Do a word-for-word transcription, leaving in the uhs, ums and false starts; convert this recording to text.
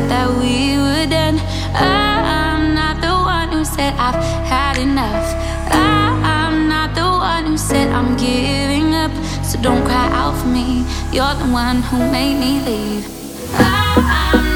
that we were done. I'm not the one who said I've had enough. I'm not the one who said I'm giving up. So don't cry out for me, you're the one who made me leave. I'm